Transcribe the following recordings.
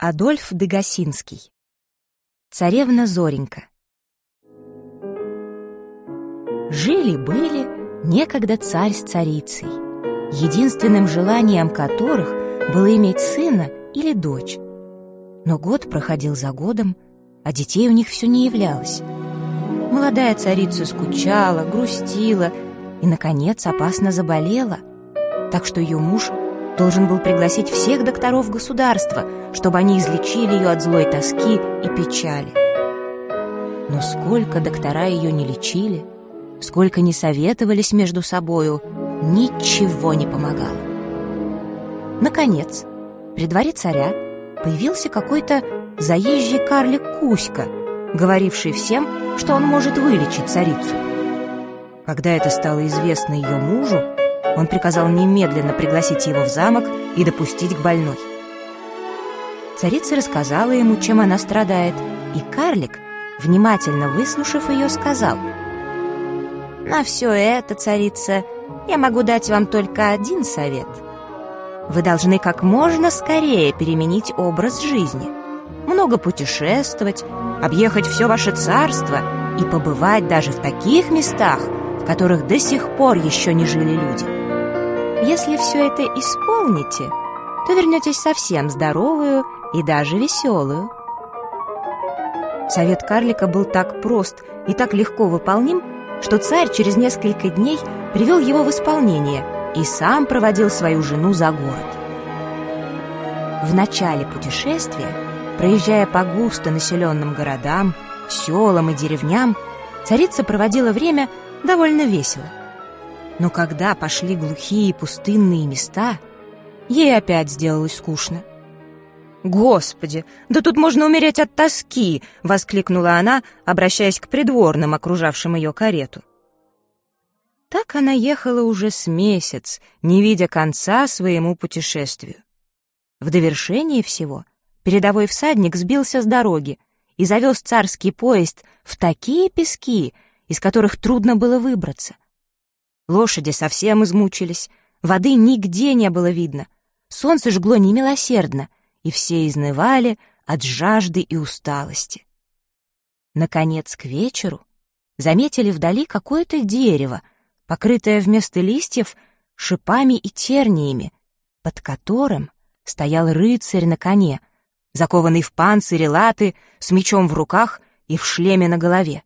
Адольф Дегасинский. Царевна Зоренька. Жили-были некогда царь с царицей, единственным желанием которых было иметь сына или дочь. Но год проходил за годом, а детей у них все не являлось. Молодая царица скучала, грустила и, наконец, опасно заболела, так что ее муж должен был пригласить всех докторов государства, чтобы они излечили ее от злой тоски и печали. Но сколько доктора ее не лечили, сколько не советовались между собою, ничего не помогало. Наконец, при дворе царя появился какой-то заезжий карлик Кузька, говоривший всем, что он может вылечить царицу. Когда это стало известно ее мужу, он приказал немедленно пригласить его в замок и допустить к больной. Царица рассказала ему, чем она страдает, и карлик, внимательно выслушав ее, сказал: «На все это, царица, я могу дать вам только один совет. Вы должны как можно скорее переменить образ жизни, много путешествовать, объехать все ваше царство и побывать даже в таких местах, в которых до сих пор еще не жили люди. Если все это исполните, то вернетесь совсем здоровую и даже веселую». Совет карлика был так прост и так легко выполним, что царь через несколько дней привел его в исполнение и сам проводил свою жену за город. В начале путешествия, проезжая по густо населенным городам, селам и деревням, царица проводила время довольно весело. Но когда пошли глухие пустынные места, ей опять сделалось скучно. «Господи, да тут можно умереть от тоски!» — воскликнула она, обращаясь к придворным, окружавшим ее карету. Так она ехала уже с месяц, не видя конца своему путешествию. В довершении всего передовой всадник сбился с дороги и завез царский поезд в такие пески, из которых трудно было выбраться. Лошади совсем измучились, воды нигде не было видно, солнце жгло немилосердно, и все изнывали от жажды и усталости. Наконец, к вечеру заметили вдали какое-то дерево, покрытое вместо листьев шипами и терниями, под которым стоял рыцарь на коне, закованный в панцире латы, с мечом в руках и в шлеме на голове.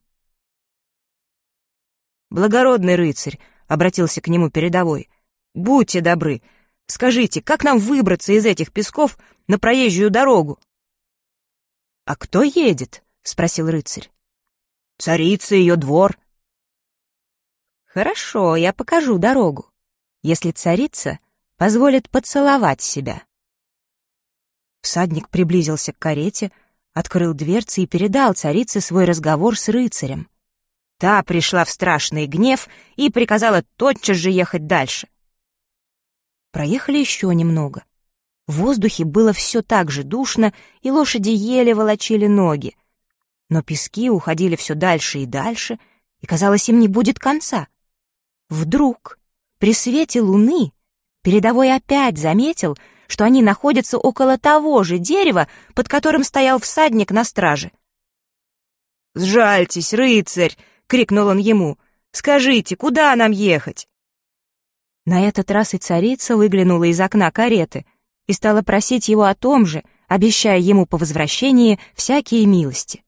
«Благородный рыцарь», — обратился к нему передовой, — «будьте добры, скажите, как нам выбраться из этих песков на проезжую дорогу?» «А кто едет?» — спросил рыцарь. «Царица и ее двор». «Хорошо, я покажу дорогу, если царица позволит поцеловать себя». Всадник приблизился к карете, открыл дверцы и передал царице свой разговор с рыцарем. Та пришла в страшный гнев и приказала тотчас же ехать дальше. Проехали еще немного. В воздухе было все так же душно, и лошади еле волочили ноги. Но пески уходили все дальше и дальше, и, казалось, им не будет конца. Вдруг, при свете луны, передовой опять заметил, что они находятся около того же дерева, под которым стоял всадник на страже. «Сжальтесь, рыцарь!» — крикнул он ему. «Скажите, куда нам ехать?» На этот раз и царица выглянула из окна кареты и стала просить его о том же, обещая ему по возвращении всякие милости.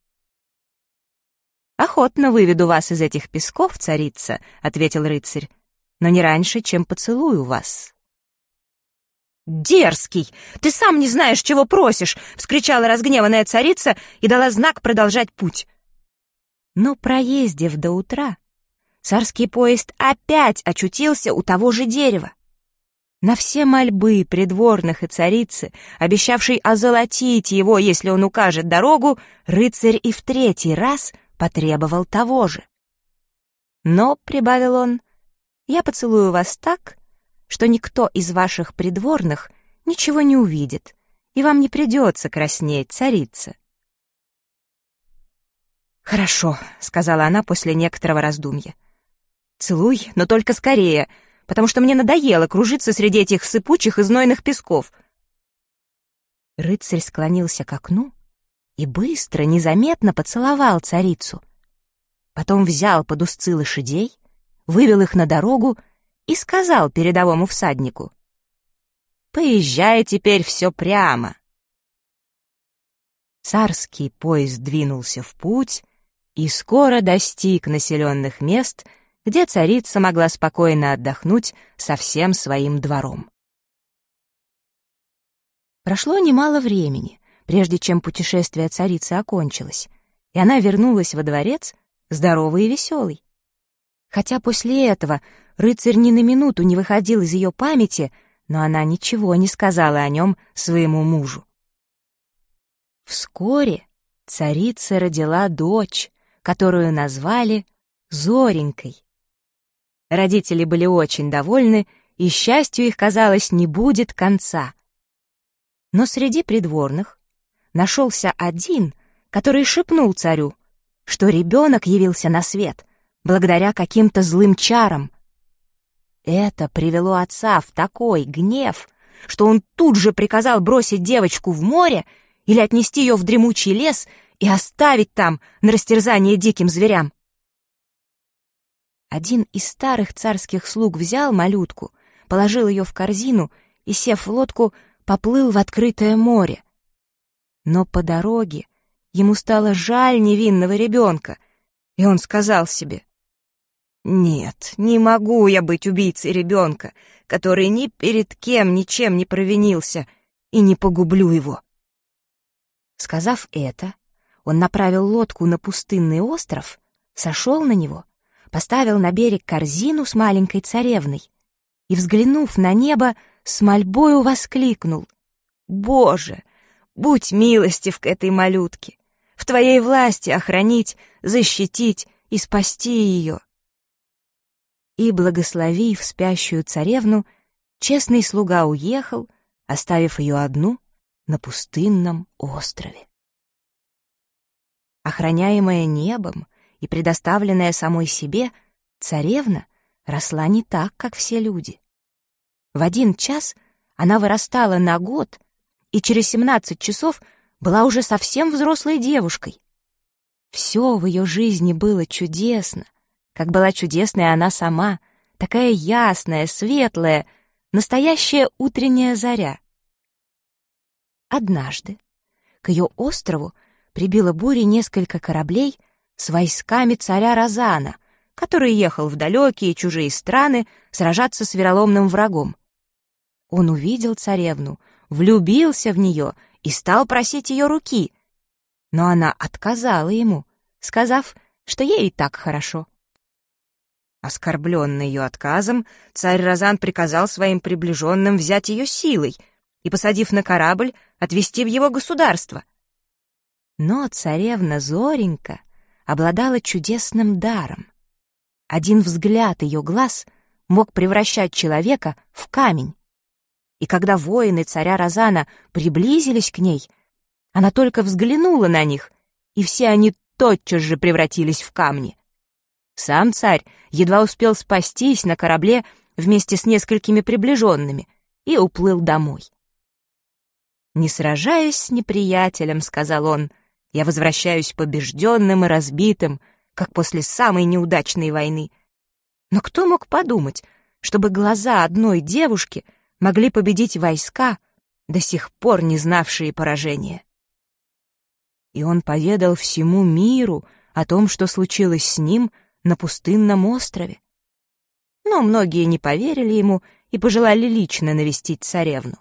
«Охотно выведу вас из этих песков, царица», — ответил рыцарь, «но не раньше, чем поцелую вас». «Дерзкий! Ты сам не знаешь, чего просишь!» — вскричала разгневанная царица и дала знак продолжать путь. Но, проездив до утра, царский поезд опять очутился у того же дерева. На все мольбы придворных и царицы, обещавшей озолотить его, если он укажет дорогу, рыцарь и в третий раз потребовал того же. «Но, — прибавил он, — я поцелую вас так, что никто из ваших придворных ничего не увидит, и вам не придется краснеть, царица». «Хорошо», — сказала она после некоторого раздумья. «Целуй, но только скорее, потому что мне надоело кружиться среди этих сыпучих и знойных песков». Рыцарь склонился к окну и быстро, незаметно поцеловал царицу. Потом взял под узцы лошадей, вывел их на дорогу и сказал передовому всаднику: «Поезжай теперь все прямо». Царский поезд двинулся в путь и скоро достиг населенных мест, где царица могла спокойно отдохнуть со всем своим двором. Прошло немало времени, прежде чем путешествие царицы окончилось, и она вернулась во дворец здоровой и веселой. Хотя после этого рыцарь ни на минуту не выходил из ее памяти, но она ничего не сказала о нем своему мужу. Вскоре царица родила дочь, которую назвали Зоренькой. Родители были очень довольны, и счастью их, казалось, не будет конца. Но среди придворных нашелся один, который шепнул царю, что ребенок явился на свет благодаря каким-то злым чарам. Это привело отца в такой гнев, что он тут же приказал бросить девочку в море или отнести ее в дремучий лес и оставить там на растерзание диким зверям. Один из старых царских слуг взял малютку, положил ее в корзину и, сев в лодку, поплыл в открытое море. Но по дороге ему стало жаль невинного ребенка, и он сказал себе: «Нет, не могу я быть убийцей ребенка, который ни перед кем ничем не провинился, и не погублю его». Сказав это, он направил лодку на пустынный остров, сошел на него, поставил на берег корзину с маленькой царевной и, взглянув на небо, с мольбою воскликнул: «Боже, будь милостив к этой малютке! В твоей власти охранить, защитить и спасти ее». И, благословив спящую царевну, честный слуга уехал, оставив ее одну на пустынном острове. Охраняемая небом и предоставленная самой себе, царевна росла не так, как все люди. В 1 час она вырастала на год и через 17 часов была уже совсем взрослой девушкой. Все в ее жизни было чудесно, как была чудесная она сама, такая ясная, светлая, настоящая утренняя заря. Однажды к ее острову прибило бурей несколько кораблей с войсками царя Розана, который ехал в далекие чужие страны сражаться с вероломным врагом. Он увидел царевну, влюбился в нее и стал просить ее руки, но она отказала ему, сказав, что ей и так хорошо. Оскорбленный ее отказом, царь Розан приказал своим приближенным взять ее силой и, посадив на корабль, отвезти в его государство. Но царевна Зоренька обладала чудесным даром. Один взгляд ее глаз мог превращать человека в камень. И когда воины царя Розана приблизились к ней, она только взглянула на них, и все они тотчас же превратились в камни. Сам царь едва успел спастись на корабле вместе с несколькими приближенными и уплыл домой. «Не сражаясь с неприятелем, — сказал он, — я возвращаюсь побежденным и разбитым, как после самой неудачной войны. Но кто мог подумать, чтобы глаза одной девушки могли победить войска, до сих пор не знавшие поражения?» И он поведал всему миру о том, что случилось с ним на пустынном острове. Но многие не поверили ему и пожелали лично навестить царевну.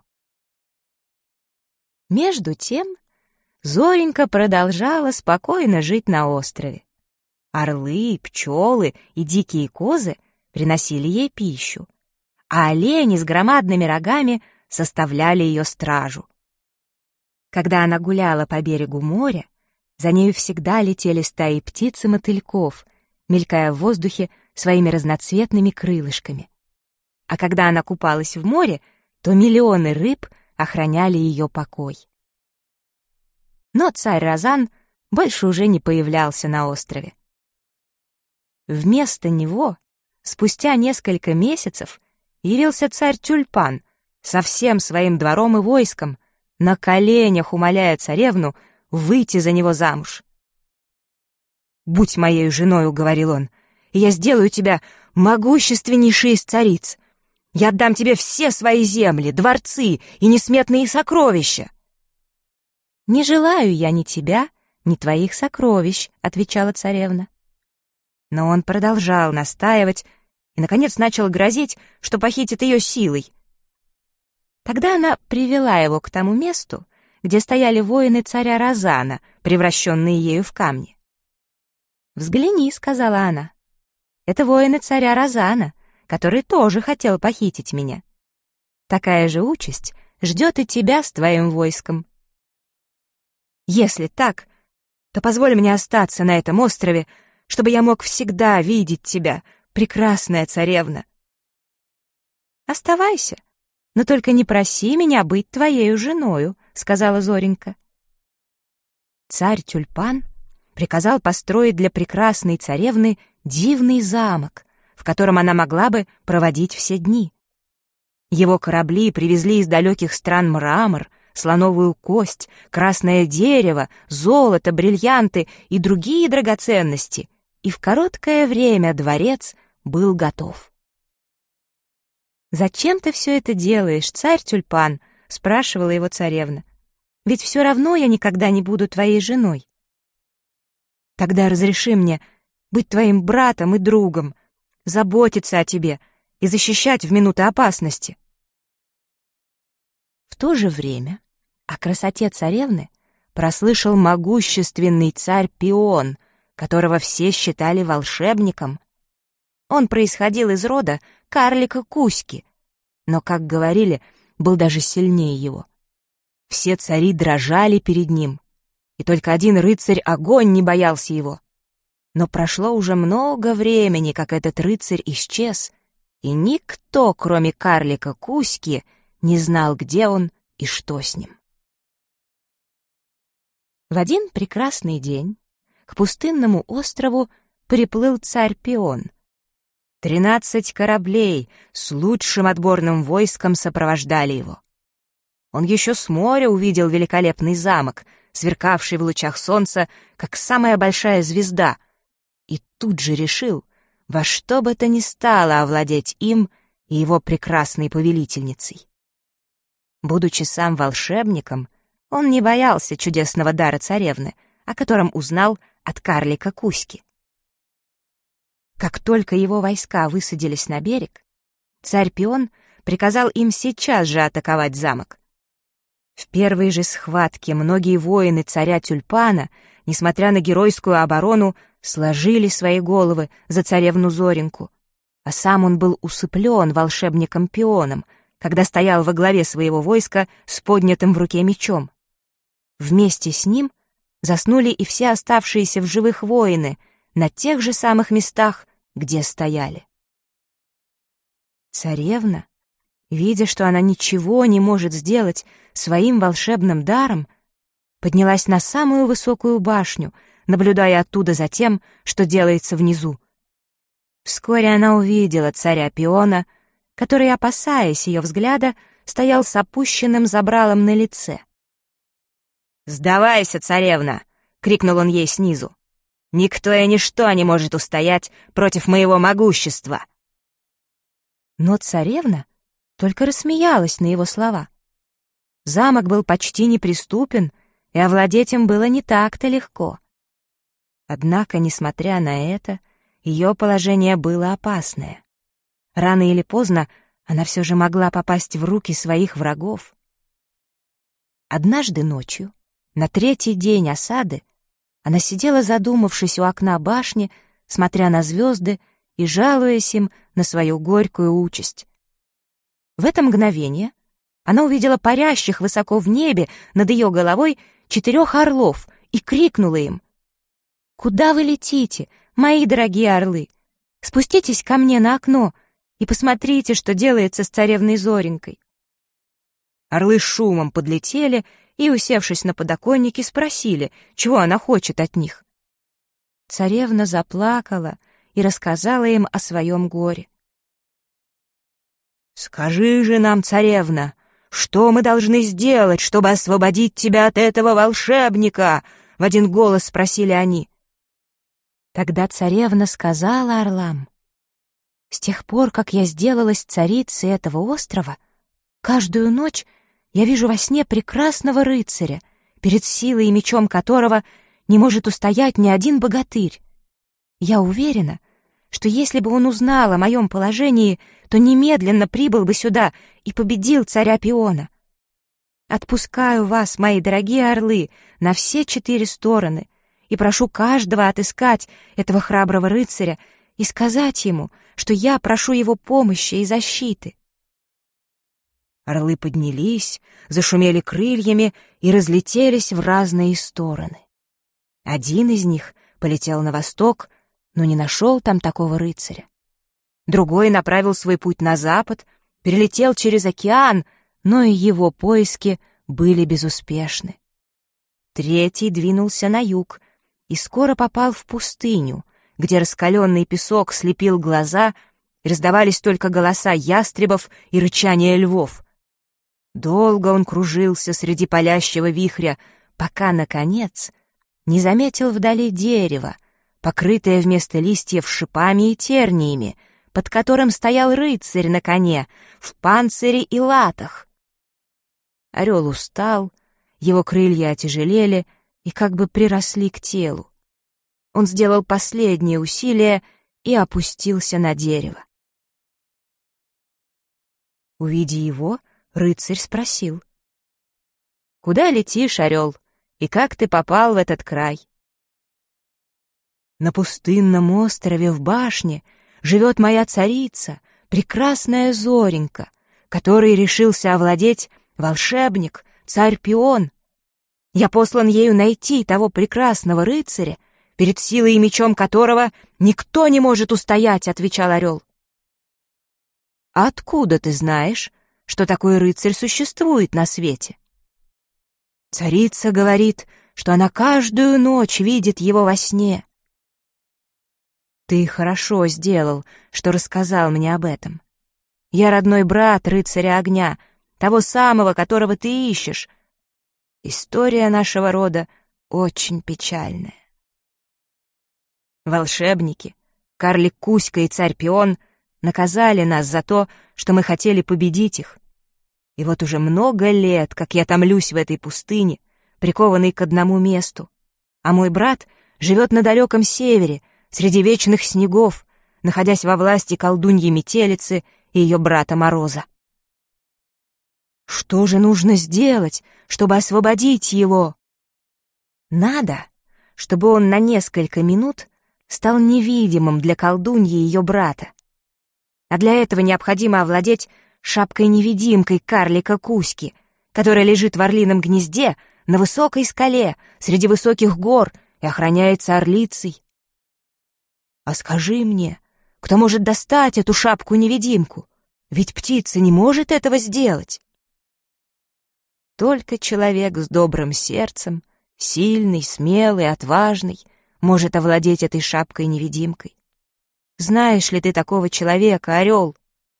Между тем Зоренька продолжала спокойно жить на острове. Орлы, пчелы и дикие козы приносили ей пищу, а олени с громадными рогами составляли ее стражу. Когда она гуляла по берегу моря, за нею всегда летели стаи птиц и мотыльков, мелькая в воздухе своими разноцветными крылышками. А когда она купалась в море, то миллионы рыб охраняли ее покой. Но царь Розан больше уже не появлялся на острове. Вместо него, спустя несколько месяцев, явился царь Тюльпан со всем своим двором и войском, на коленях умоляя царевну выйти за него замуж. «Будь моею женою», — говорил он, — «и я сделаю тебя могущественнейшей из цариц. Я отдам тебе все свои земли, дворцы и несметные сокровища». «Не желаю я ни тебя, ни твоих сокровищ», — отвечала царевна. Но он продолжал настаивать и, наконец, начал грозить, что похитит ее силой. Тогда она привела его к тому месту, где стояли воины царя Розана, превращенные ею в камни. «Взгляни», — сказала она, — «это воины царя Розана, который тоже хотел похитить меня. Такая же участь ждет и тебя с твоим войском. Если так, то позволь мне остаться на этом острове, чтобы я мог всегда видеть тебя, прекрасная царевна». «Оставайся, но только не проси меня быть твоею женою», — сказала Зоренька. Царь Тюльпан приказал построить для прекрасной царевны дивный замок, в котором она могла бы проводить все дни. Его корабли привезли из далеких стран мрамор, слоновую кость, красное дерево, золото, бриллианты и другие драгоценности, и в короткое время дворец был готов. «Зачем ты все это делаешь, царь Тюльпан?» — спрашивала его царевна. «Ведь все равно я никогда не буду твоей женой. Тогда разреши мне быть твоим братом и другом, заботиться о тебе и защищать в минуты опасности». В то же время о красоте царевны прослышал могущественный царь Пион, которого все считали волшебником. Он происходил из рода карлика Кузьки, но, как говорили, был даже сильнее его. Все цари дрожали перед ним, и только один рыцарь-огонь не боялся его. Но прошло уже много времени, как этот рыцарь исчез, и никто, кроме карлика Кузьки, не знал, где он и что с ним. В один прекрасный день к пустынному острову приплыл царь Пион. 13 кораблей с лучшим отборным войском сопровождали его. Он еще с моря увидел великолепный замок, сверкавший в лучах солнца, как самая большая звезда, и тут же решил во что бы то ни стало овладеть им и его прекрасной повелительницей. Будучи сам волшебником, он не боялся чудесного дара царевны, о котором узнал от карлика Кузьки. Как только его войска высадились на берег, царь Пион приказал им сейчас же атаковать замок. В первой же схватке многие воины царя Тюльпана, несмотря на геройскую оборону, сложили свои головы за царевну Зореньку, а сам он был усыплен волшебником Пионом, когда стоял во главе своего войска с поднятым в руке мечом. Вместе с ним заснули и все оставшиеся в живых воины на тех же самых местах, где стояли. Царевна, видя, что она ничего не может сделать своим волшебным даром, поднялась на самую высокую башню, наблюдая оттуда за тем, что делается внизу. Вскоре она увидела царя Пиона, который, опасаясь ее взгляда, стоял с опущенным забралом на лице. «Сдавайся, царевна!» — крикнул он ей снизу. «Никто и ничто не может устоять против моего могущества!» Но царевна только рассмеялась на его слова. Замок был почти неприступен, и овладеть им было не так-то легко. Однако, несмотря на это, ее положение было опасное. Рано или поздно она все же могла попасть в руки своих врагов. Однажды ночью, на 3-й день осады, она сидела, задумавшись у окна башни, смотря на звезды и жалуясь им на свою горькую участь. В это мгновение она увидела парящих высоко в небе над ее головой 4 орлов и крикнула им: «Куда вы летите, мои дорогие орлы? Спуститесь ко мне на окно и посмотрите, что делается с царевной Зоренькой». Орлы шумом подлетели и, усевшись на подоконнике, спросили, чего она хочет от них. Царевна заплакала и рассказала им о своем горе. «Скажи же нам, царевна, Что мы должны сделать, чтобы освободить тебя от этого волшебника?» — в один голос спросили они. Тогда царевна сказала орлам: «С тех пор, как я сделалась царицей этого острова, каждую ночь я вижу во сне прекрасного рыцаря, перед силой и мечом которого не может устоять ни один богатырь. Я уверена, что если бы он узнал о моем положении, то немедленно прибыл бы сюда и победил царя Пиона. Отпускаю вас, мои дорогие орлы, на все 4 стороны и прошу каждого отыскать этого храброго рыцаря и сказать ему, что я прошу его помощи и защиты». Орлы поднялись, зашумели крыльями и разлетелись в разные стороны. Один из них полетел на восток, но не нашел там такого рыцаря. Другой направил свой путь на запад, перелетел через океан, но и его поиски были безуспешны. Третий двинулся на юг и скоро попал в пустыню, где раскаленный песок слепил глаза, и раздавались только голоса ястребов и рычание львов. Долго он кружился среди палящего вихря, пока, наконец, не заметил вдали дерево, покрытое вместо листьев шипами и терниями, под которым стоял рыцарь на коне, в панцире и латах. Орел устал, его крылья отяжелели и как бы приросли к телу. Он сделал последнее усилие и опустился на дерево. Увидя его, рыцарь спросил: «Куда летишь, орел, и как ты попал в этот край?» «На пустынном острове в башне живет моя царица, прекрасная Зоренька, которой решился овладеть волшебник, царь Пион. Я послан ею найти того прекрасного рыцаря, перед силой и мечом которого никто не может устоять», — отвечал орел. «А откуда ты знаешь, что такой рыцарь существует на свете?» «Царица говорит, что она каждую ночь видит его во сне». «Ты хорошо сделал, что рассказал мне об этом. Я родной брат рыцаря огня, того самого, которого ты ищешь. История нашего рода очень печальная. Волшебники, карлик Кузька и царь Пион наказали нас за то, что мы хотели победить их. И вот уже много лет, как я томлюсь в этой пустыне, прикованный к одному месту, а мой брат живет на далеком севере, среди вечных снегов, находясь во власти колдуньи Метелицы и ее брата Мороза. Что же нужно сделать, чтобы освободить его? Надо, чтобы он на несколько минут стал невидимым для колдуньи и ее брата. А для этого необходимо овладеть шапкой-невидимкой карлика Кузьки, которая лежит в орлином гнезде на высокой скале среди высоких гор и охраняется орлицей. А скажи мне, кто может достать эту шапку-невидимку? Ведь птица не может этого сделать. Только человек с добрым сердцем, сильный, смелый, отважный, может овладеть этой шапкой-невидимкой. Знаешь ли ты такого человека, орел?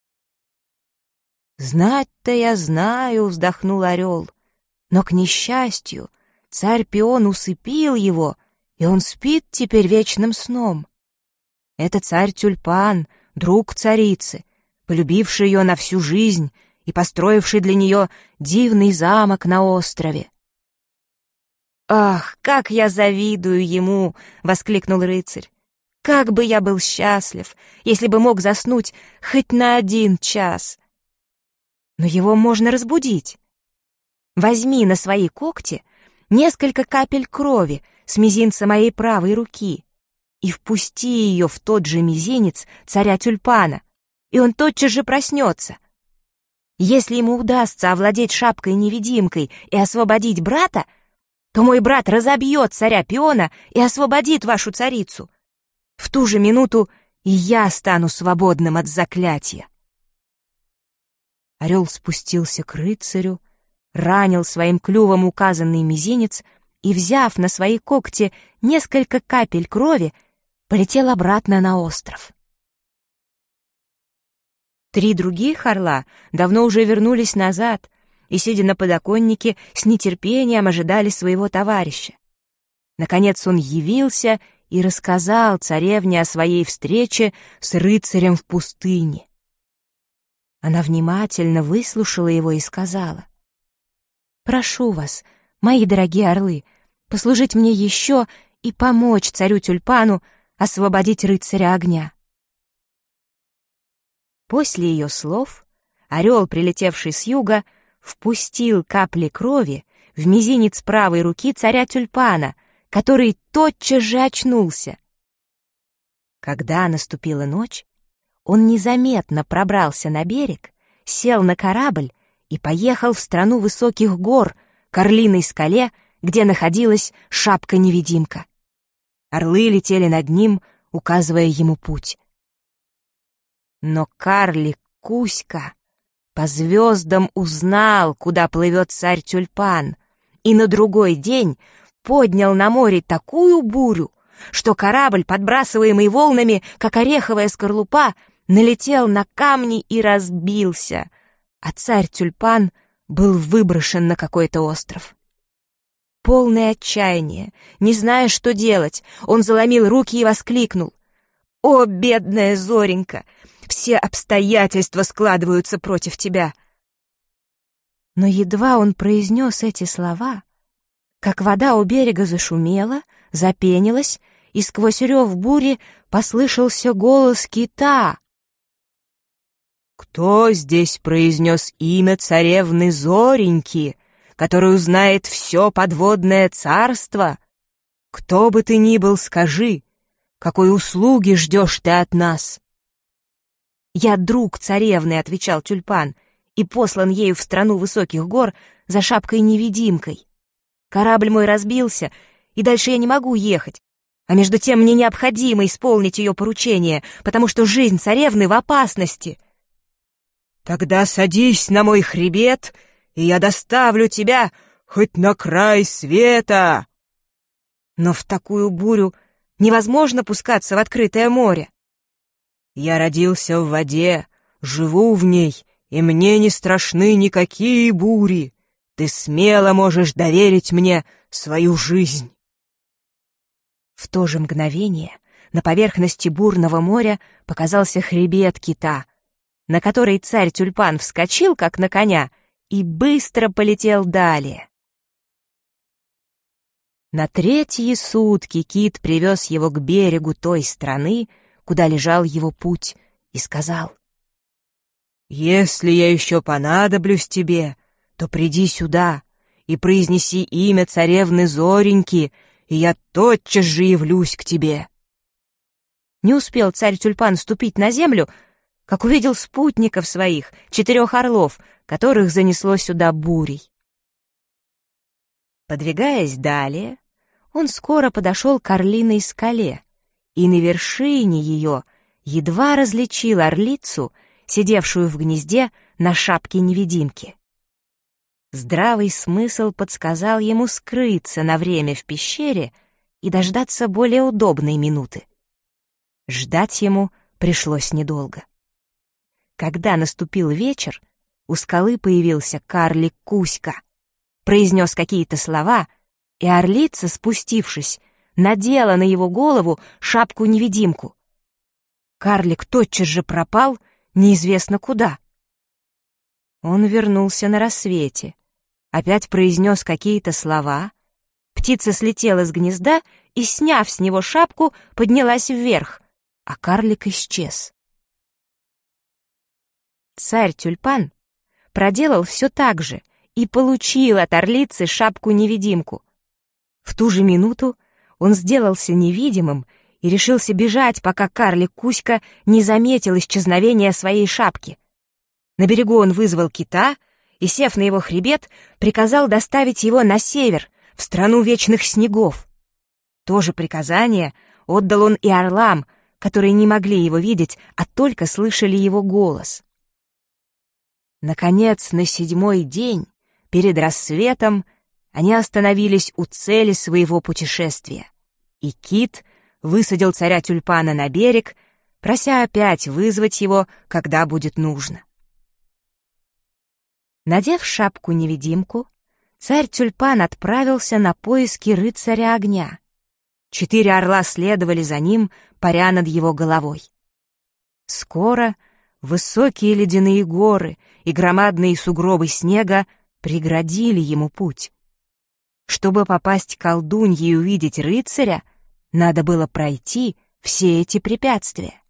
«Знать-то я знаю», — вздохнул орел, «но, к несчастью, царь Пион усыпил его, и он спит теперь вечным сном. Это царь Тюльпан, друг царицы, полюбивший ее на всю жизнь и построивший для нее дивный замок на острове». «Ах, как я завидую ему!» — воскликнул рыцарь. «Как бы я был счастлив, если бы мог заснуть хоть на 1 час!» «Но его можно разбудить. Возьми на свои когти несколько капель крови с мизинца моей правой руки и впусти ее в тот же мизинец царя Тюльпана, и он тотчас же проснется. Если ему удастся овладеть шапкой-невидимкой и освободить брата, то мой брат разобьет царя Пиона и освободит вашу царицу. В ту же минуту и я стану свободным от заклятия». Орел спустился к рыцарю, ранил своим клювом указанный мизинец и, взяв на свои когти несколько капель крови, полетел обратно на остров. 3 других орла давно уже вернулись назад и, сидя на подоконнике, с нетерпением ожидали своего товарища. Наконец он явился и рассказал царевне о своей встрече с рыцарем в пустыне. Она внимательно выслушала его и сказала: «Прошу вас, мои дорогие орлы, послужить мне еще и помочь царю Тюльпану освободить рыцаря огня». После ее слов орел, прилетевший с юга, впустил капли крови в мизинец правой руки царя Тюльпана, который тотчас же очнулся. Когда наступила ночь, он незаметно пробрался на берег, сел на корабль и поехал в страну высоких гор, к Орлиной скале, где находилась шапка-невидимка. Орлы летели над ним, указывая ему путь. Но карлик Кузька по звездам узнал, куда плывет царь Тюльпан, и на другой день поднял на море такую бурю, что корабль, подбрасываемый волнами, как ореховая скорлупа, налетел на камни и разбился, а царь Тюльпан был выброшен на какой-то остров. Полное отчаяние, не зная, что делать, он заломил руки и воскликнул: «О, бедная Зоренька! Все обстоятельства складываются против тебя!» Но едва он произнес эти слова, как вода у берега зашумела, запенилась, и сквозь рев бури послышался голос кита. «Кто здесь произнес имя царевны Зореньки, который узнает все подводное царство? Кто бы ты ни был, скажи, какой услуги ждешь ты от нас?» «Я друг царевны», — отвечал Тюльпан, «и послан ею в страну высоких гор за шапкой-невидимкой. Корабль мой разбился, и дальше я не могу ехать, а между тем мне необходимо исполнить ее поручение, потому что жизнь царевны в опасности». «Тогда садись на мой хребет, и я доставлю тебя хоть на край света». «Но в такую бурю невозможно пускаться в открытое море». «Я родился в воде, живу в ней, и мне не страшны никакие бури. Ты смело можешь доверить мне свою жизнь». В то же мгновение на поверхности бурного моря показался хребет кита, на который царь Тюльпан вскочил, как на коня, и быстро полетел далее. На третьи сутки кит привез его к берегу той страны, куда лежал его путь, и сказал: «Если я еще понадоблюсь тебе, то приди сюда и произнеси имя царевны Зореньки, и я тотчас же явлюсь к тебе». Не успел царь Тюльпан ступить на землю, как увидел спутников своих, 4 орлов, которых занесло сюда бурей. Подвигаясь далее, он скоро подошел к Орлиной скале, и на вершине ее едва различил орлицу, сидевшую в гнезде на шапке-невидимки. Здравый смысл подсказал ему скрыться на время в пещере и дождаться более удобной минуты. Ждать ему пришлось недолго. Когда наступил вечер, у скалы появился карлик Кузька, произнес какие-то слова, и орлица, спустившись, надела на его голову шапку-невидимку. Карлик тотчас же пропал, неизвестно куда. Он вернулся на рассвете, опять произнес какие-то слова, птица слетела с гнезда и, сняв с него шапку, поднялась вверх, а карлик исчез. Царь Тюльпан проделал все так же и получил от орлицы шапку-невидимку. В ту же минуту он сделался невидимым и решился бежать, пока карлик Кузька не заметил исчезновения своей шапки. На берегу он вызвал кита и, сев на его хребет, приказал доставить его на север, в страну вечных снегов. То же приказание отдал он и орлам, которые не могли его видеть, а только слышали его голос. Наконец, на 7-й день, перед рассветом, они остановились у цели своего путешествия, и кит высадил царя Тюльпана на берег, прося опять вызвать его, когда будет нужно. Надев шапку-невидимку, царь Тюльпан отправился на поиски рыцаря огня. 4 орла следовали за ним, паря над его головой. Скоро высокие ледяные горы и громадные сугробы снега преградили ему путь. Чтобы попасть к колдунье и увидеть рыцаря, надо было пройти все эти препятствия.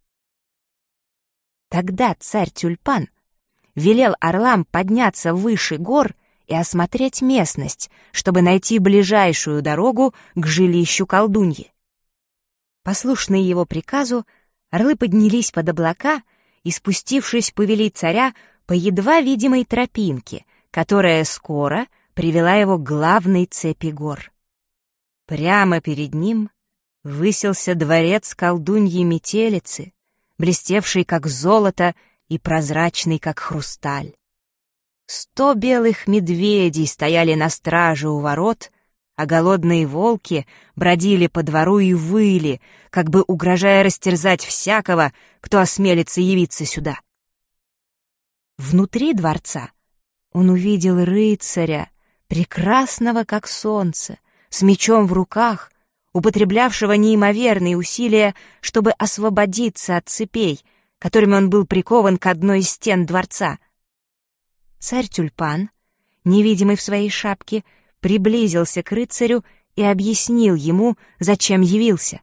Тогда царь Тюльпан велел орлам подняться выше гор и осмотреть местность, чтобы найти ближайшую дорогу к жилищу колдуньи. Послушные его приказу, орлы поднялись под облака и, спустившись, повели царя по едва видимой тропинке, которая скоро привела его к главной цепи гор. Прямо перед ним высился дворец колдуньи-метелицы, блестевший как золото и прозрачный как хрусталь. 100 белых медведей стояли на страже у ворот, а голодные волки бродили по двору и выли, как бы угрожая растерзать всякого, кто осмелится явиться сюда. Внутри дворца он увидел рыцаря, прекрасного как солнце, с мечом в руках, употреблявшего неимоверные усилия, чтобы освободиться от цепей, которыми он был прикован к одной из стен дворца. Царь Тюльпан, невидимый в своей шапке, приблизился к рыцарю и объяснил ему, зачем явился.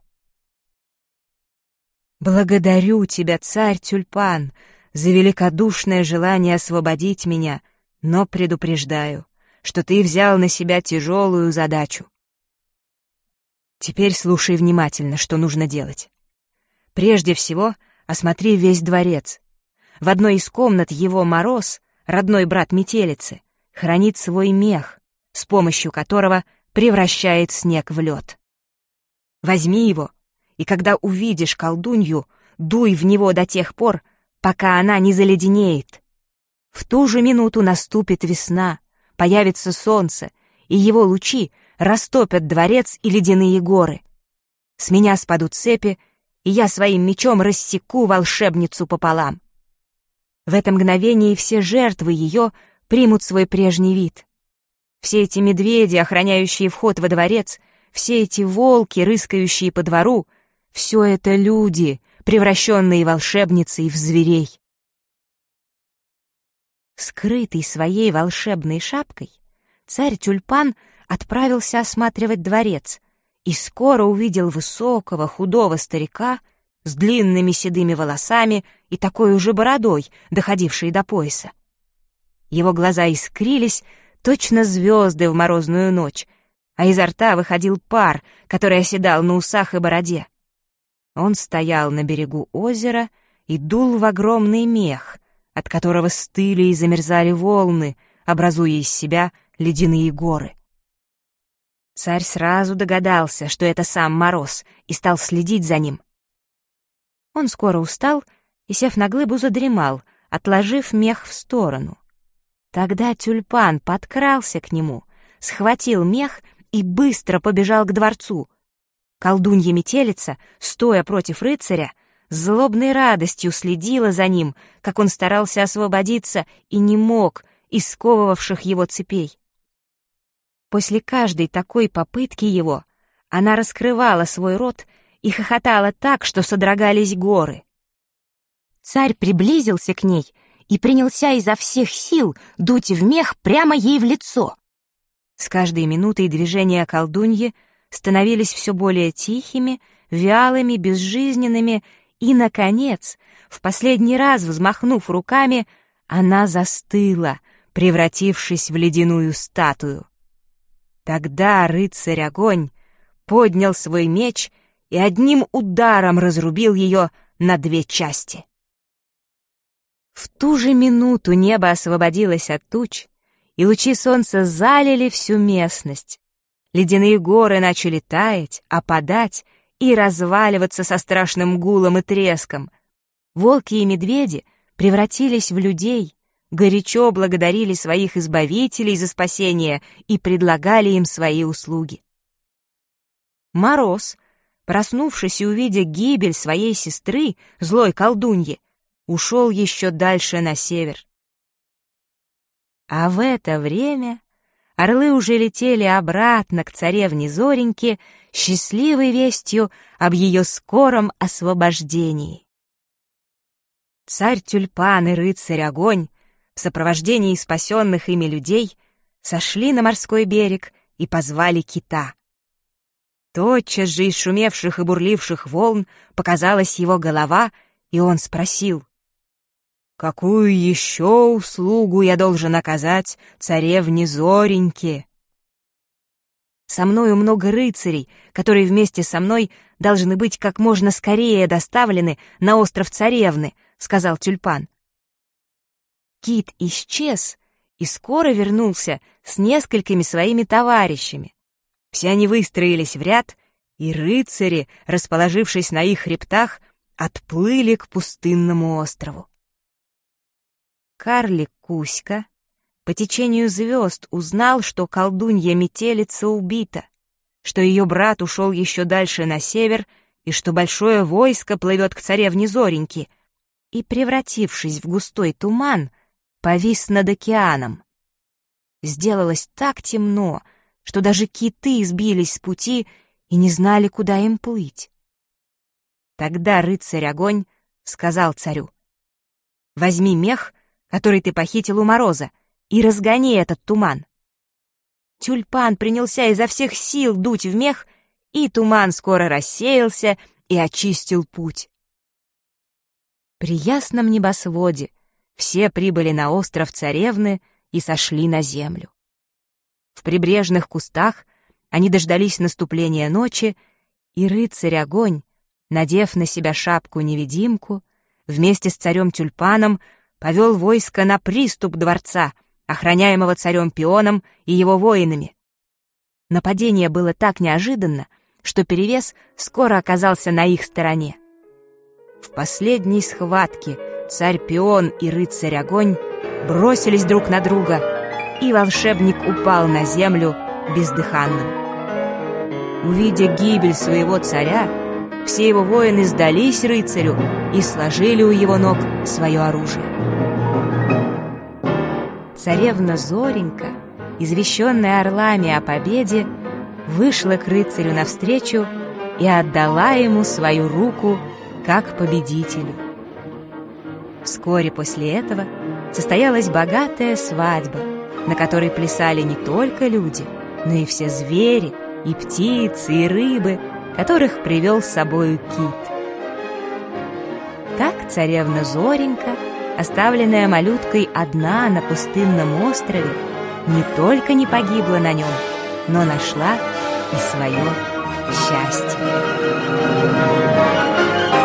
«Благодарю тебя, царь Тюльпан, за великодушное желание освободить меня, но предупреждаю, что ты взял на себя тяжелую задачу. Теперь слушай внимательно, что нужно делать. Прежде всего, осмотри весь дворец. В одной из комнат его Мороз, родной брат метелицы, хранит свой мех, с помощью которого превращает снег в лед. Возьми его, и когда увидишь колдунью, дуй в него до тех пор, пока она не заледенеет. В ту же минуту наступит весна, появится солнце, и его лучи растопят дворец и ледяные горы. С меня спадут цепи, и я своим мечом рассеку волшебницу пополам. В это мгновение все жертвы ее примут свой прежний вид. Все эти медведи, охраняющие вход во дворец, все эти волки, рыскающие по двору, все это люди, превращенные волшебницей в зверей. Скрытый своей волшебной шапкой, царь Тюльпан отправился осматривать дворец и скоро увидел высокого, худого старика с длинными седыми волосами и такой же бородой, доходившей до пояса. Его глаза искрились, точно звезды в морозную ночь, а изо рта выходил пар, который оседал на усах и бороде. Он стоял на берегу озера и дул в огромный мех, от которого стыли и замерзали волны, образуя из себя ледяные горы. Царь сразу догадался, что это сам Мороз, и стал следить за ним. Он скоро устал и, сев на глыбу, задремал, отложив мех в сторону. Тогда Тюльпан подкрался к нему, схватил мех и быстро побежал к дворцу. Колдунья-метелица, стоя против рыцаря, с злобной радостью следила за ним, как он старался освободиться и не мог из сковывавших его цепей. После каждой такой попытки его она раскрывала свой рот и хохотала так, что содрогались горы. Царь приблизился к ней и принялся изо всех сил дуть в мех прямо ей в лицо. С каждой минутой движения колдуньи становились все более тихими, вялыми, безжизненными, и, наконец, в последний раз взмахнув руками, она застыла, превратившись в ледяную статую. Тогда рыцарь-огонь поднял свой меч и одним ударом разрубил ее на 2 части. В ту же минуту небо освободилось от туч, и лучи солнца залили всю местность. Ледяные горы начали таять, опадать и разваливаться со страшным гулом и треском. Волки и медведи превратились в людей, горячо благодарили своих избавителей за спасение и предлагали им свои услуги. Мороз, проснувшись и увидя гибель своей сестры, злой колдуньи, ушел еще дальше на север. А в это время орлы уже летели обратно к царевне Зореньке, счастливой вестью об ее скором освобождении. Царь Тюльпан и рыцарь Огонь в сопровождении спасенных ими людей сошли на морской берег и позвали кита. Тотчас же из шумевших и бурливших волн показалась его голова, и он спросил: «Какую еще услугу я должен оказать царевне Зореньке?» «Со мною много рыцарей, которые вместе со мной должны быть как можно скорее доставлены на остров Царевны», — сказал Тюльпан. Кит исчез и скоро вернулся с несколькими своими товарищами. Все они выстроились в ряд, и рыцари, расположившись на их хребтах, отплыли к пустынному острову. Карлик Кузька по течению звезд узнал, что колдунья-метелица убита, что ее брат ушел еще дальше на север и что большое войско плывет к царевне Зореньке, и, превратившись в густой туман, повис над океаном. Сделалось так темно, что даже киты сбились с пути и не знали, куда им плыть. Тогда рыцарь Огонь сказал царю: «Возьми мех, который ты похитил у Мороза, и разгони этот туман». Тюльпан принялся изо всех сил дуть в мех, и туман скоро рассеялся и очистил путь. При ясном небосводе все прибыли на остров Царевны и сошли на землю. В прибрежных кустах они дождались наступления ночи, и рыцарь Огонь, надев на себя шапку-невидимку, вместе с царем Тюльпаном повел войско на приступ дворца, охраняемого царем Пионом и его воинами. Нападение было так неожиданно, что перевес скоро оказался на их стороне. В последней схватке царь Пион и рыцарь Огонь бросились друг на друга, и волшебник упал на землю бездыханным. Увидя гибель своего царя, все его воины сдались рыцарю и сложили у его ног свое оружие. Царевна Зоренька, извещенная орлами о победе, вышла к рыцарю навстречу и отдала ему свою руку как победителю. Вскоре после этого состоялась богатая свадьба, на которой плясали не только люди, но и все звери, и птицы, и рыбы, которых привел с собою кит. Так царевна Зоренька, оставленная малюткой одна на пустынном острове, не только не погибла на нем, но нашла и свое счастье.